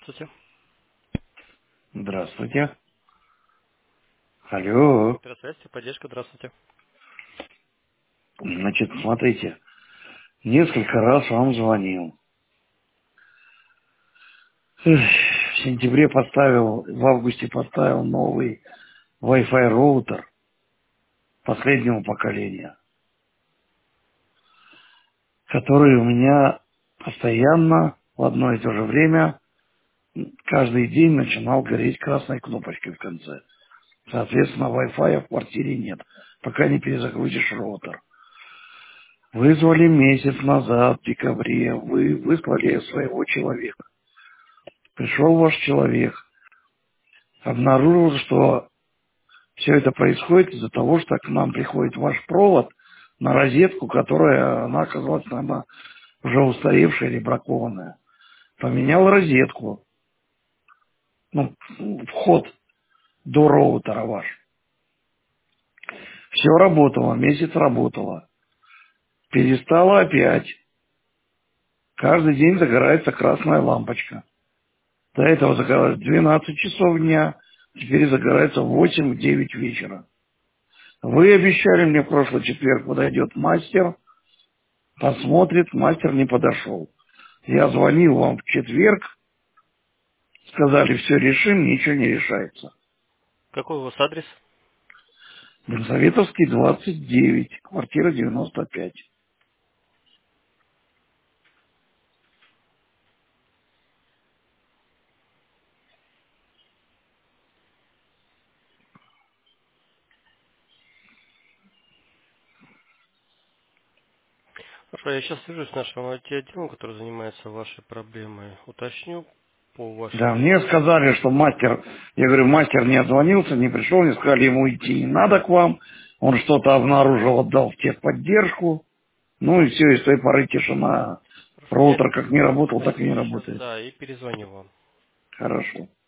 Здравствуйте. Здравствуйте. Алло. Здравствуйте, поддержка, здравствуйте. Значит, смотрите, несколько раз вам звонил. Эх, в сентябре поставил, в августе поставил новый Wi-Fi роутер последнего поколения, который у меня постоянно в одно и то же время каждый день начинал гореть красной кнопочкой в конце. Соответственно, Wi-Fi в квартире нет, пока не перезагрузишь роутер. Вызвали месяц назад, в декабре, вы выслали своего человека. Пришел ваш человек, обнаружил, что все это происходит из-за того, что к нам приходит ваш провод на розетку, которая, она оказалась, наверное, уже устаревшая или бракованная. Поменял розетку, ну, вход до роутера ваш. Все работало, месяц работало. Перестало опять. Каждый день загорается красная лампочка. До этого загоралась в 12 часов дня, теперь загорается в 8-9 вечера. Вы обещали мне в прошлый четверг подойдет мастер, посмотрит, мастер не подошел. Я звонил вам в четверг, сказали, все решим, ничего не решается. Какой у вас адрес? Елизаветовский, 29, квартира 95. Хорошо, я сейчас свяжусь с нашим IT-отделом, который занимается вашей проблемой. Уточню по Да, вашей... мне сказали, что мастер, я говорю, мастер не отзвонился, не пришел, мне сказали, ему идти не надо к вам, он что-то обнаружил, отдал в техподдержку, ну и все, и с той поры тишина. Хорошо, я Роутер как не работал, так и не сориентируюсь сейчас, работает. да, и перезвоню вам. Хорошо.